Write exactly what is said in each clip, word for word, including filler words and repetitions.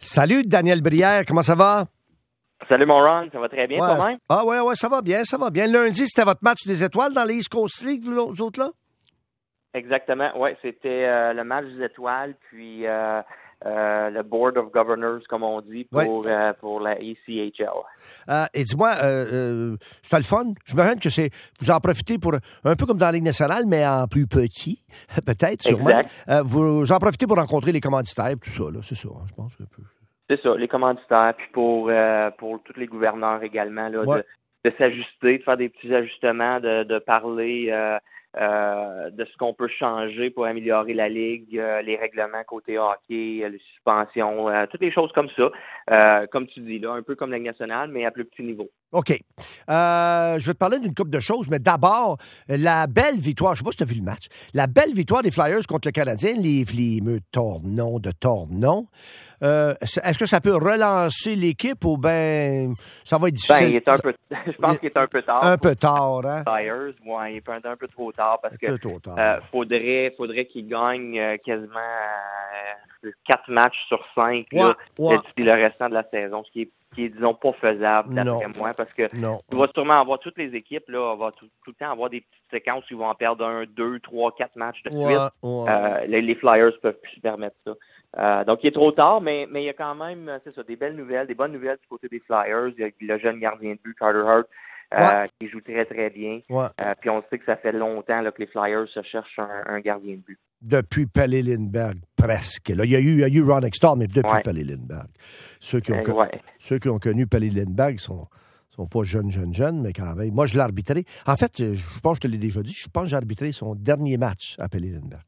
Salut, Daniel Brière, comment ça va? Salut, mon Ron, ça va très bien, ouais, toi-même? Ah ouais, ouais, ça va bien, ça va bien. Lundi, c'était votre match des étoiles dans les East Coast League, vous autres, là? Exactement, oui, c'était euh, le match des étoiles, puis euh, euh, le Board of Governors, comme on dit, pour, ouais. euh, pour la E C H L. Euh, et dis-moi, euh, euh, c'était le fun? Je me rends que c'est, vous en profitez pour, un peu comme dans la Ligue nationale, mais en plus petit, peut-être, sûrement. Exact. Euh, vous en profitez pour rencontrer les commanditaires, tout ça, là, c'est ça, je pense. Un peu. C'est ça, les commanditaires, puis pour, euh, pour tous les gouverneurs également, là, ouais. de, de s'ajuster, de faire des petits ajustements, de, de parler euh, euh, de ce qu'on peut changer pour améliorer la Ligue, euh, les règlements côté hockey, euh, les suspensions, euh, toutes les choses comme ça. Euh, comme tu dis, là, un peu comme la Ligue nationale, mais à plus petit niveau. OK. Euh, je vais te parler d'une couple de choses, mais d'abord, la belle victoire, je ne sais pas si tu as vu le match, la belle victoire des Flyers contre le Canadien, les fameux Tournon de Tournon. Euh, est-ce que ça peut relancer l'équipe ou bien ça va être difficile? Ben, il est un peu, je pense qu'il est un peu tard. Un peu tard, hein? Flyers, ouais, il est un, un peu trop tard parce que tard. Euh, faudrait, faudrait qu'ils gagnent euh, quasiment euh, quatre matchs sur cinq ouais, là, ouais. d'ici le restant de la saison, ce qui est, qui est disons, pas faisable d'après non. moi, parce que non. tu vas sûrement avoir toutes les équipes, là, on va tout, tout le temps avoir des petites séquences où ils vont en perdre un, deux, trois, quatre matchs de ouais, suite. Ouais. Euh, les, les Flyers peuvent plus se permettre ça. Euh, donc, il est trop tard, mais, mais il y a quand même, c'est ça, des belles nouvelles, des bonnes nouvelles du côté des Flyers. Il y a le jeune gardien de but, Carter Hart, euh, ouais. qui joue très, très bien. Ouais. Euh, puis on sait que ça fait longtemps là, que les Flyers se cherchent un, un gardien de but. Depuis Pelle Lindbergh, presque. Là, il, y a eu, il y a eu Ron Extall, mais depuis ouais. Pelle Lindbergh. Ceux qui ont, euh, ouais. ceux qui ont connu Pelle Lindbergh sont... sont pas jeunes, jeunes, jeunes, mais quand même. Moi, je l'ai arbitré. En fait, je pense que je te l'ai déjà dit, je pense que j'ai arbitré son dernier match à Pelle Lindbergh.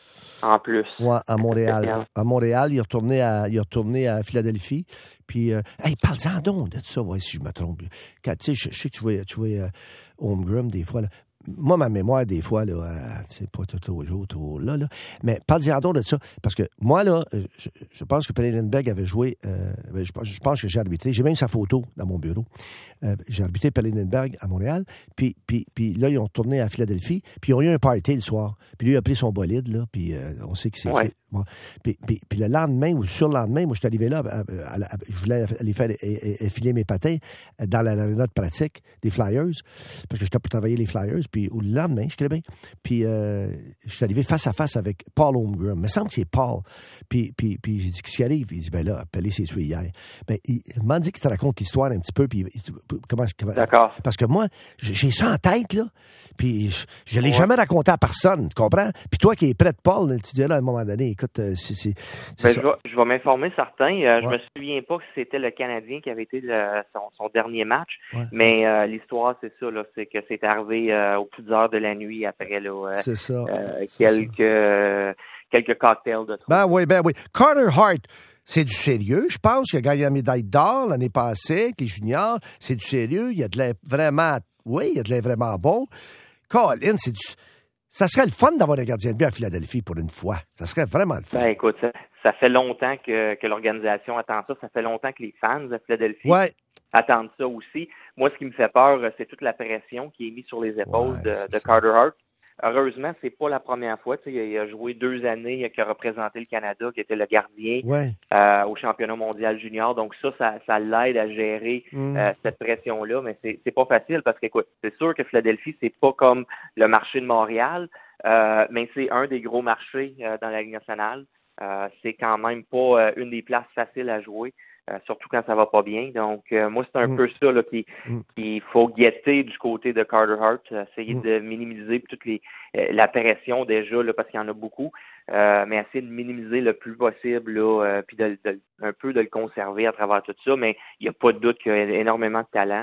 En plus. Ouais, à Montréal. À Montréal, il est retourné à, il est retourné à Philadelphie. Puis, euh, hey, parle-en donc de ça, ouais, si je me trompe. Quand, tu sais, je, je sais que tu vois, tu vois euh, Holmgren des fois, là. Moi, ma mémoire, des fois, là, euh, c'est pas tout au jour, tout là, là. Mais parle-en donc de ça. Parce que moi, là, je, je pense que Pelle Lindbergh avait joué, euh, je, je pense que j'ai arbitré. J'ai même sa photo dans mon bureau. Euh, j'ai arbitré Pelle Lindbergh à Montréal. Puis, puis, puis là, ils ont retourné à Philadelphie. Puis, ils ont eu un party le soir. Puis, lui, il a pris son bolide, là. Puis, euh, on sait qu'il s'est ouais. tué. Bon. Puis, puis, puis, le lendemain ou sur le lendemain, moi, je suis arrivé là, à, à, à, je voulais aller faire effiler mes patins dans l'aréna de pratique des Flyers. Parce que j'étais pour travailler les Flyers. Puis, au lendemain, je suis bien. Puis, euh, je suis arrivé face à face avec Paul Holmgren. Il me semble que c'est Paul. Puis, puis, puis j'ai dit, qu'est-ce qui arrive? Il dit, ben là, Pelé s'est tué hier. Ben, il m'a dit qu'il te raconte l'histoire un petit peu. Puis, comment, comment, D'accord. Parce que moi, j'ai ça en tête, là. Puis, je ne l'ai ouais. jamais raconté à personne, tu comprends? Puis, toi qui es près de Paul, tu dis là, à un moment donné, écoute, c'est. c'est, c'est ben, ça. je, vais, je vais m'informer certains. Euh, ouais. Je me souviens pas que c'était le Canadien qui avait été le, son, son dernier match. Ouais. Mais euh, l'histoire, c'est ça, là, c'est que c'est arrivé euh, aux petites heures de la nuit après là, euh, c'est ça. Euh, c'est quelques, ça. Euh, quelques cocktails de trop. Ben oui, ben oui. Carter Hart, c'est du sérieux, je pense. Il a gagné la médaille d'or l'année passée avec les juniors. C'est du sérieux. Il y a de l'air vraiment... Oui, il y a de l'air vraiment bon. Colin, c'est du... Ça serait le fun d'avoir un gardien de but à Philadelphie pour une fois. Ça serait vraiment le fun. Ben écoute, ça, ça fait longtemps que, que l'organisation attend ça. Ça fait longtemps que les fans de Philadelphie ouais. attendent ça aussi. Moi, ce qui me fait peur, c'est toute la pression qui est mise sur les épaules ouais, de, de Carter Hart. Heureusement, c'est pas la première fois. Tu sais, il a joué deux années, qui a représenté le Canada, qui était le gardien ouais. euh, au championnat mondial junior. Donc ça, ça, ça l'aide à gérer mm. euh, cette pression-là. Mais c'est, c'est pas facile parce qu'écoute, c'est sûr que Philadelphie, c'est pas comme le marché de Montréal, euh, mais c'est un des gros marchés euh, dans la Ligue nationale. Euh, c'est quand même pas euh, une des places faciles à jouer. Euh, surtout quand ça va pas bien. Donc, euh, moi, c'est un mm. peu ça là, qui, mm. qu'il faut guetter du côté de Carter Hart, essayer mm. de minimiser toutes les euh, la pression déjà, là, parce qu'il y en a beaucoup, euh, mais essayer de minimiser le plus possible, là, euh, puis de, de, un peu de le conserver à travers tout ça, mais il n'y a pas de doute qu'il y a énormément de talent.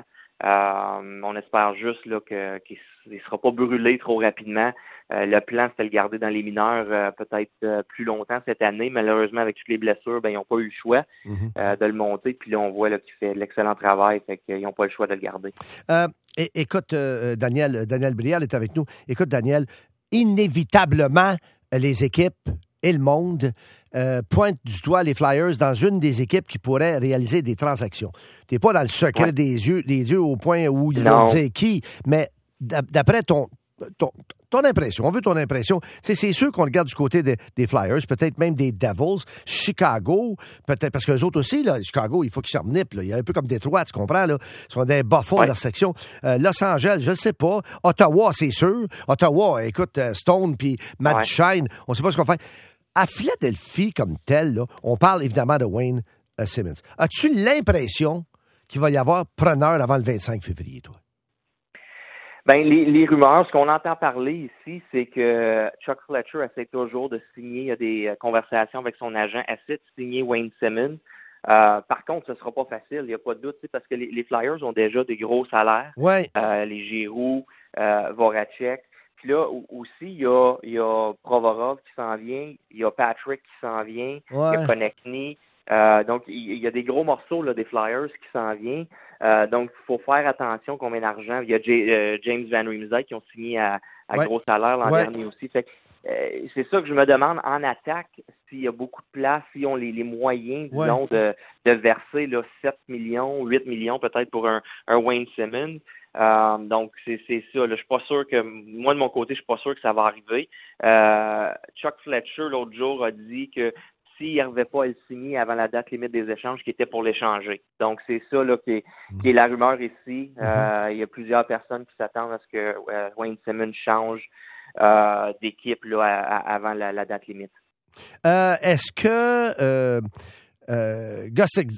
Euh, on espère juste là, que, qu'il ne sera pas brûlé trop rapidement. Euh, le plan, c'était de le garder dans les mineurs euh, peut-être euh, plus longtemps cette année. Malheureusement, avec toutes les blessures, ben ils n'ont pas eu le choix mm-hmm. euh, de le monter. Puis là, on voit là, qu'il fait de l'excellent travail. Fait qu'ils n'ont pas le choix de le garder. Euh, é- écoute, euh, Daniel, Daniel Brial est avec nous. Écoute, Daniel, inévitablement, les équipes et le monde euh, pointent du doigt les Flyers dans une des équipes qui pourrait réaliser des transactions. Tu n'es pas dans le secret ouais. des yeux, des yeux au point où ils vont dire qui, mais d'après ton, ton, ton impression. On veut ton impression. T'sais, c'est sûr qu'on regarde du côté des, des Flyers, peut-être même des Devils, Chicago, peut-être, parce que les autres aussi, là, Chicago, il faut qu'ils s'en renippent. Il y a un peu comme Détroit, tu comprends, là. Ils sont des bas-fonds ouais. de leur section. Euh, Los Angeles, je ne sais pas. Ottawa, c'est sûr. Ottawa, écoute, euh, Stone puis Matt ouais. Duchene, on ne sait pas ce qu'on fait. À Philadelphie, comme tel, là, on parle évidemment de Wayne euh, Simmons. As-tu l'impression qu'il va y avoir preneur avant le vingt-cinq février, toi? Ben les, les rumeurs, ce qu'on entend parler ici, c'est que Chuck Fletcher essaie toujours de signer, il y a des conversations avec son agent, essaie de signer Wayne Simmons. Euh, par contre, ce ne sera pas facile, il n'y a pas de doute, parce que les, les Flyers ont déjà des gros salaires. Ouais. Euh, les Giroux, euh, Voracek. Puis là, aussi, il y a, il y a Provorov qui s'en vient, il y a Patrick qui s'en vient, ouais. il y a Konechny. Euh, donc, il, il y a des gros morceaux là, des Flyers qui s'en viennent. Euh, donc, il faut faire attention combien d'argent. Il y a J- euh, James Van Riemsdyk qui ont signé à, à ouais. gros salaire l'an ouais. dernier aussi. Fait que, euh, c'est ça que je me demande en attaque, s'il y a beaucoup de place, s'ils ont les, les moyens, disons, ouais. de, de verser là, sept millions, huit millions peut-être pour un, un Wayne Simmons. Euh, donc, c'est, c'est ça. Là. Je suis pas sûr que, moi, de mon côté, je suis pas sûr que ça va arriver. Euh, Chuck Fletcher, l'autre jour, a dit que s'il n'arrivait pas à le signer avant la date limite des échanges, qui était pour l'échanger. Donc, c'est ça là qui est, qui est la rumeur ici. Euh, il y a plusieurs personnes qui s'attendent à ce que euh, Wayne Simmons change euh, d'équipe là, à, à, avant la, la date limite. Euh, est-ce que euh, euh,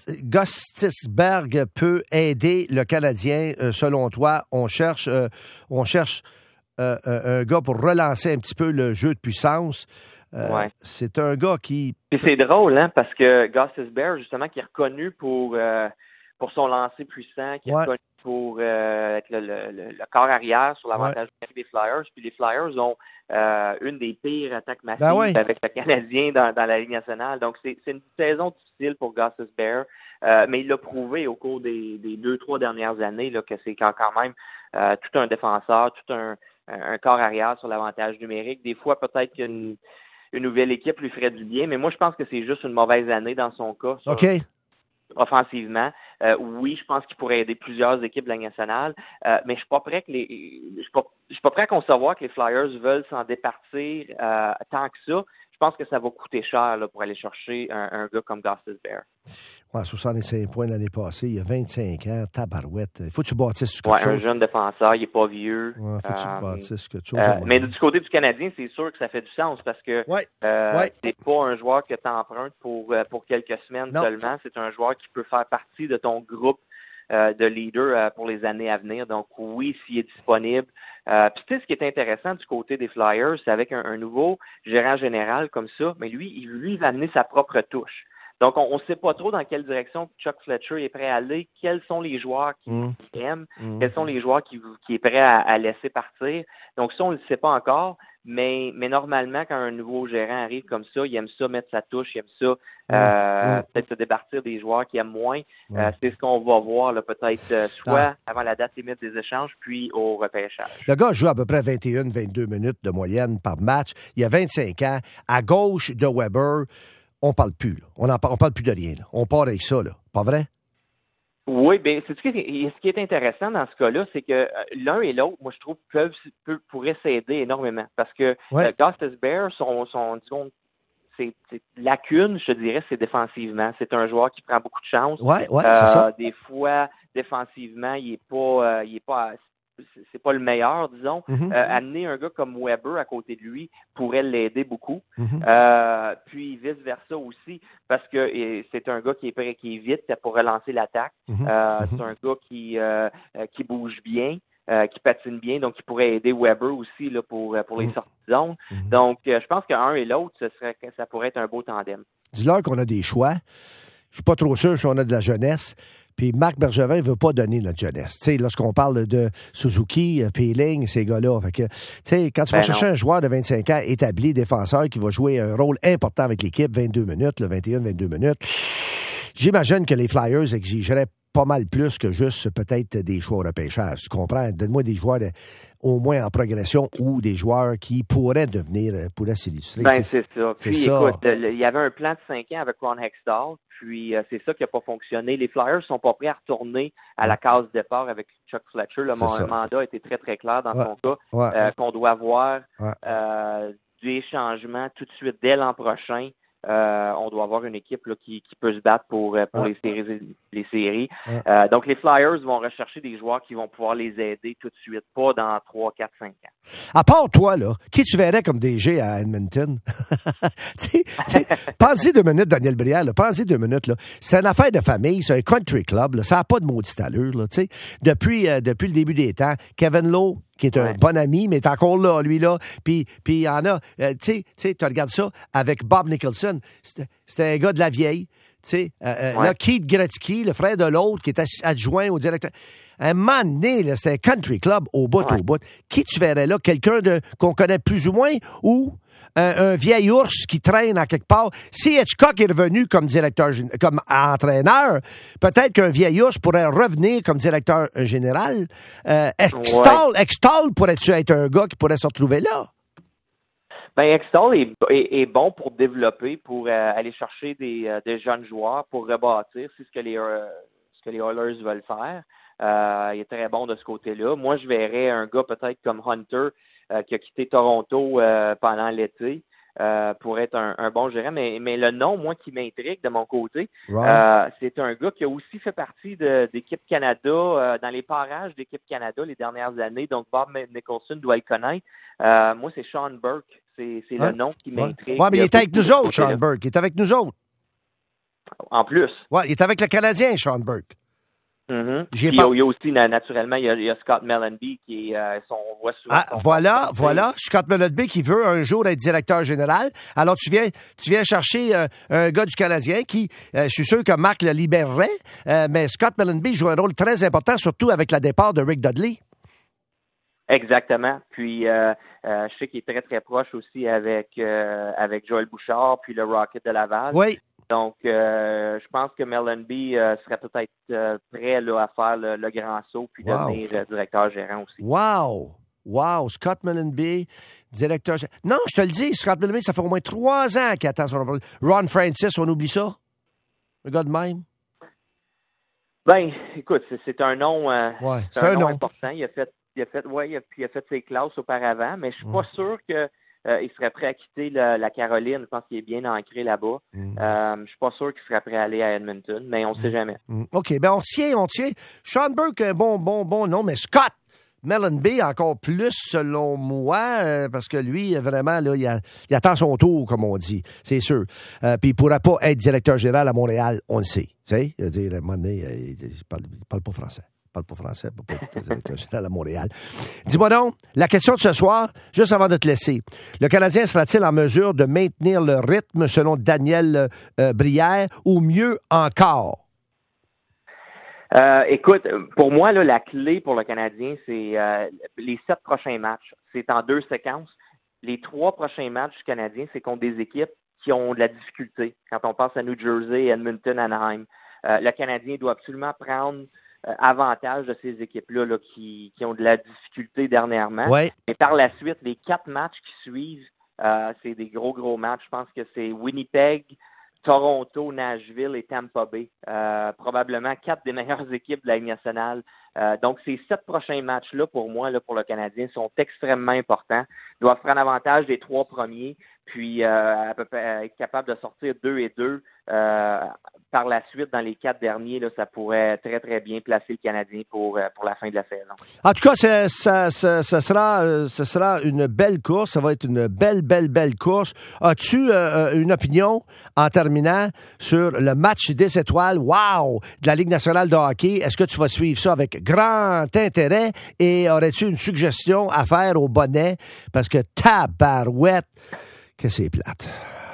Gostisberg peut aider le Canadien, euh, selon toi? On cherche, euh, on cherche euh, un gars pour relancer un petit peu le jeu de puissance. Euh, ouais. C'est un gars qui... Puis c'est drôle, hein, parce que Gostisbehere, justement, qui est reconnu pour euh, pour son lancer puissant, qui est ouais. reconnu pour euh, le, le, le, le corps arrière sur l'avantage ouais. des Flyers. Puis les Flyers ont euh, une des pires attaques massives ben ouais. avec le Canadien dans, dans la Ligue nationale. Donc c'est, c'est une saison difficile pour Gostisbehere, euh, mais il l'a prouvé au cours des, des deux, trois dernières années là, que c'est quand, quand même euh, tout un défenseur, tout un, un corps arrière sur l'avantage numérique. Des fois, peut-être qu'une une nouvelle équipe lui ferait du bien, mais moi, je pense que c'est juste une mauvaise année dans son cas. Ça, OK. Offensivement. Euh, oui, je pense qu'il pourrait aider plusieurs équipes de la nationale, euh, mais je suis pas prêt que les, je suis pas, je suis pas prêt à concevoir que les Flyers veulent s'en départir euh, tant que ça. Je pense que ça va coûter cher là, pour aller chercher un, un gars comme Gostisbehere. Ouais, soixante-cinq points l'année passée, il y a vingt-cinq ans, tabarouette. Il faut que tu bâtisses quelque ouais, chose. Un jeune défenseur, il n'est pas vieux. Il ouais, faut que euh, tu bâtisses quelque chose. Euh, mais du côté du Canadien, c'est sûr que ça fait du sens parce que ouais. Euh, ouais. c'est pas un joueur que tu empruntes pour, pour quelques semaines non. seulement. C'est un joueur qui peut faire partie de ton groupe euh, de leaders euh, pour les années à venir. Donc oui, s'il est disponible. Euh, Puis tu sais, ce qui est intéressant du côté des Flyers, c'est avec un, un nouveau gérant général comme ça, mais lui, il, lui, il va amener sa propre touche. Donc, on ne sait pas trop dans quelle direction Chuck Fletcher est prêt à aller, quels sont les joueurs qu'il mmh. aime, mmh. quels sont les joueurs qui, qui est prêt à, à laisser partir. Donc, ça, on ne le sait pas encore, mais, mais normalement, quand un nouveau gérant arrive comme ça, il aime ça mettre sa touche, il aime ça euh, mmh. peut-être se départir des joueurs qu'il aime moins. Mmh. Euh, c'est ce qu'on va voir là, peut-être euh, soit ah. avant la date limite des échanges, puis au repêchage. Le gars joue à peu près vingt et une à vingt-deux minutes de moyenne par match. Il a vingt-cinq ans. À gauche de Weber, on parle plus. Là. On ne parle, parle plus de rien. Là. On part avec ça. Là. Pas vrai? Oui, bien, c'est ce qui est, ce qui est intéressant dans ce cas-là, c'est que euh, l'un et l'autre, moi, je trouve, peuvent, peuvent pourraient s'aider énormément. Parce que ouais. euh, Gostisbehere, son, son, disons, c'est, c'est lacune, je dirais, c'est défensivement. C'est un joueur qui prend beaucoup de chance. Oui, oui, euh, c'est ça. Des fois, défensivement, il est pas, euh, il est pas, c'est pas le meilleur, disons. Mm-hmm. Euh, amener un gars comme Weber à côté de lui pourrait l'aider beaucoup. Mm-hmm. Euh, puis vice-versa aussi, parce que et, c'est un gars qui est prêt, qui est vite pour relancer l'attaque. Mm-hmm. Euh, mm-hmm. C'est un gars qui, euh, qui bouge bien. Euh, qui patine bien, donc qui pourrait aider Weber aussi là, pour, pour les mmh. sorties de zone. Mmh. Donc, euh, je pense qu'un et l'autre, ce serait, ça pourrait être un beau tandem. Dis-leur qu'on a des choix. Je suis pas trop sûr si on a de la jeunesse. Puis Marc Bergevin ne veut pas donner notre jeunesse. Tu sais, lorsqu'on parle de Suzuki, Peeling, ces gars-là. Fait que, tu sais, quand tu vas ben chercher non. un joueur de vingt-cinq ans établi, défenseur, qui va jouer un rôle important avec l'équipe, vingt-deux minutes, là, vingt et une, vingt-deux minutes, j'imagine que les Flyers exigeraient pas mal plus que juste peut-être des choix au repêchage. Tu comprends? Donne-moi des joueurs de, au moins en progression ou des joueurs qui pourraient devenir, pourraient s'illustrer. Ben, c'est ça. C'est puis, ça. écoute, il y avait un plan de cinq ans avec Ron Hextall, puis euh, c'est ça qui n'a pas fonctionné. Les Flyers sont pas prêts à retourner à la case départ avec Chuck Fletcher. Le mon, mandat a été très, très clair dans ouais. son cas, ouais. euh, qu'on doit avoir ouais. euh, des changements tout de suite dès l'an prochain. Euh, on doit avoir une équipe là, qui, qui peut se battre pour, pour ouais. les séries. Les séries. Ouais. Euh, donc, les Flyers vont rechercher des joueurs qui vont pouvoir les aider tout de suite, pas dans trois, quatre, cinq ans. À part toi, là, qui tu verrais comme D G à Edmonton? Pensez deux minutes, Daniel Brière, là, pensez deux minutes. Là. C'est une affaire de famille, c'est un country club. Là, ça n'a pas de maudite allure. Là, depuis, euh, depuis le début des temps, Kevin Lowe, qui est un ouais. bon ami, mais est encore là, lui, là. Puis il y en a, euh, tu sais, tu regardes ça avec Bob Nicholson. C'était un gars de la vieille. Tu sais, euh, ouais. là, Keith Gretzky, le frère de l'autre, qui est adjoint au directeur. Un moment donné, là, c'était un country club au bout, ouais. au bout. Qui tu verrais là? Quelqu'un de qu'on connaît plus ou moins ou un, un vieil ours qui traîne à quelque part? Si Hitchcock est revenu comme directeur, comme entraîneur, peut-être qu'un vieil ours pourrait revenir comme directeur général. Euh, Extall, ouais. Extall, pourrais-tu être un gars qui pourrait se retrouver là? Ben, Extall est, est, est bon pour développer, pour euh, aller chercher des, euh, des jeunes joueurs, pour rebâtir. C'est ce que les, euh, ce que les Oilers veulent faire. Euh, il est très bon de ce côté-là. Moi, je verrais un gars peut-être comme Hunter euh, qui a quitté Toronto euh, pendant l'été euh, pour être un, un bon gérant. Mais, mais le nom, moi, qui m'intrigue de mon côté, right. euh, c'est un gars qui a aussi fait partie de, d'équipe Canada, euh, dans les parages d'équipe Canada les dernières années. Donc, Bob Nicholson doit le connaître. Euh, moi, c'est Sean Burke. C'est, c'est ouais. le nom qui m'intrigue. Oui, ouais, mais il est avec nous autres, Sean Burke. Il est avec nous autres. En plus. Oui, il est avec le Canadien, Sean Burke. Mm-hmm. Il, y a, il y a aussi, naturellement, il y a, il y a Scott Mellanby qui est, euh, son, on voit souvent. Ah, son voilà, son voilà. Scott Mellanby qui veut un jour être directeur général. Alors, tu viens, tu viens chercher euh, un gars du Canadien qui, euh, je suis sûr que Marc le libérerait, euh, mais Scott Mellanby joue un rôle très important, surtout avec le départ de Rick Dudley. Exactement. Puis, euh, euh, je sais qu'il est très, très proche aussi avec, euh, avec Joël Bouchard, puis le Rocket de Laval. Oui. Donc, euh, je pense que Mellanby euh, serait peut-être euh, prêt là, à faire le, le grand saut puis wow. devenir euh, directeur gérant aussi. Wow! Wow! Scott Mellanby, directeur gérant. Non, je te le dis, Scott Mellanby, ça fait au moins trois ans qu'il attend son... Ron Francis, on oublie ça? Le gars de même? Ben, écoute, c'est, c'est un nom, euh, ouais, c'est, c'est un, un nom, nom important. Il a fait, il a fait, ouais, il a, il a fait ses classes auparavant, mais je suis mmh. pas sûr que Euh, il serait prêt à quitter la, la Caroline. Je pense qu'il est bien ancré là-bas. Mm. Euh, je suis pas sûr qu'il serait prêt à aller à Edmonton, mais on ne sait jamais. Mm. OK, ben on tient, on tient. Sean Burke, un bon, bon, bon nom, mais Scott Mellanby, encore plus selon moi, euh, parce que lui, vraiment, là, il, a, il attend son tour, comme on dit, c'est sûr. Euh, Puis il ne pourra pas être directeur général à Montréal, on le sait. Tu sais, il dit, à un moment donné, il ne parle, parle pas français. parle pas français, pas être directeur général à Montréal. Dis-moi donc, la question de ce soir, juste avant de te laisser. Le Canadien sera-t-il en mesure de maintenir le rythme selon Daniel euh, Brière ou mieux encore? Euh, écoute, pour moi, là, la clé pour le Canadien, c'est euh, les sept prochains matchs. C'est en deux séquences. Les trois prochains matchs du Canadien, c'est contre des équipes qui ont de la difficulté. Quand on pense à New Jersey, Edmonton, Anaheim, euh, le Canadien doit absolument prendre Euh, avantage de ces équipes-là là, qui, qui ont de la difficulté dernièrement. Ouais. Mais par la suite, les quatre matchs qui suivent, euh, c'est des gros, gros matchs. Je pense que c'est Winnipeg, Toronto, Nashville et Tampa Bay. Euh, probablement quatre des meilleures équipes de la Ligue nationale. Euh, donc, ces sept prochains matchs-là, pour moi, là, pour le Canadien, sont extrêmement importants. Ils doivent prendre avantage des trois premiers, puis euh, à peu près être capable de sortir deux et deux. Euh, par la suite, dans les quatre derniers, là, ça pourrait très, très bien placer le Canadien pour, pour la fin de la saison. En tout cas, ça, ça, ça, ça, sera, ça sera une belle course. Ça va être une belle, belle, belle course. As-tu euh, une opinion, en terminant, sur le match des étoiles, wow, de la Ligue nationale de hockey? Est-ce que tu vas suivre ça avec grand intérêt? Et aurais-tu une suggestion à faire au bonnet? Parce que tabarouette, que c'est plate.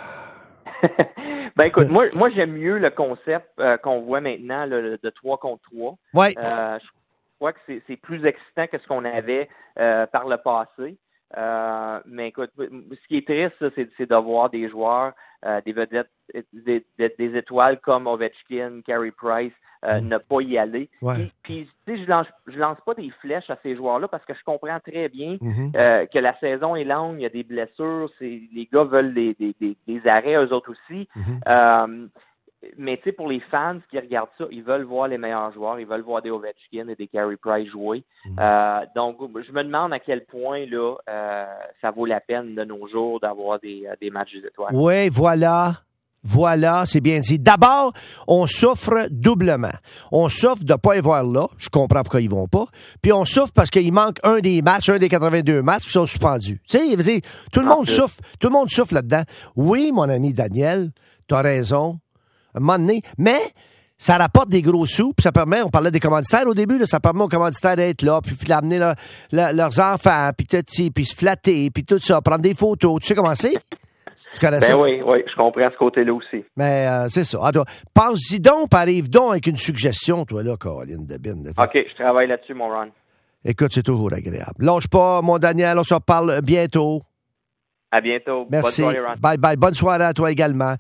Ben écoute, moi, moi j'aime mieux le concept euh, qu'on voit maintenant là, de trois contre trois. Ouais. Euh, je crois que c'est, c'est plus excitant que ce qu'on avait euh, par le passé. Euh, mais écoute, ce qui est triste, ça, c'est, c'est de voir des joueurs, euh, des vedettes, des, des, des étoiles comme Ovechkin, Carey Price, euh, mm. ne pas y aller. Ouais. Puis, tu sais, je lance, je lance pas des flèches à ces joueurs-là parce que je comprends très bien mm-hmm. euh, que la saison est longue, il y a des blessures, c'est, les gars veulent des, des, des, des arrêts, eux autres aussi. Mm-hmm. Euh, mais tu sais, pour les fans qui regardent ça, ils veulent voir les meilleurs joueurs, ils veulent voir des Ovechkin et des Carey Price jouer. Mm. Euh, donc, je me demande à quel point là, euh, ça vaut la peine de nos jours d'avoir des, des matchs des étoiles. Oui, voilà. Voilà, c'est bien dit. D'abord, on souffre doublement. On souffre de ne pas y voir là. Je comprends pourquoi ils vont pas. Puis on souffre parce qu'il manque un des matchs, un des quatre-vingt-deux matchs qui sont suspendus. Tu sais, tout le monde souffre. Tout le monde souffre là-dedans. Oui, mon ami Daniel, tu as raison. À un moment donné, mais ça rapporte des gros sous, puis ça permet, on parlait des commanditaires au début, là, ça permet aux commanditaires d'être là, puis d'amener leur, leur, leurs enfants, puis tout, puis se flatter, puis tout ça, prendre des photos. Tu sais comment c'est? Tu connais ben ça? oui, oui, je comprends ce côté-là aussi. Mais euh, c'est ça. Alors, pense-y donc, puis arrive donc avec une suggestion, toi, là, Caroline Debine. OK, je travaille là-dessus, mon Ron. Écoute, c'est toujours agréable. Lâche pas, mon Daniel, on se reparle bientôt. À bientôt. Merci. Bonne soirée, Ron. Bye bye. Bonne soirée à toi également.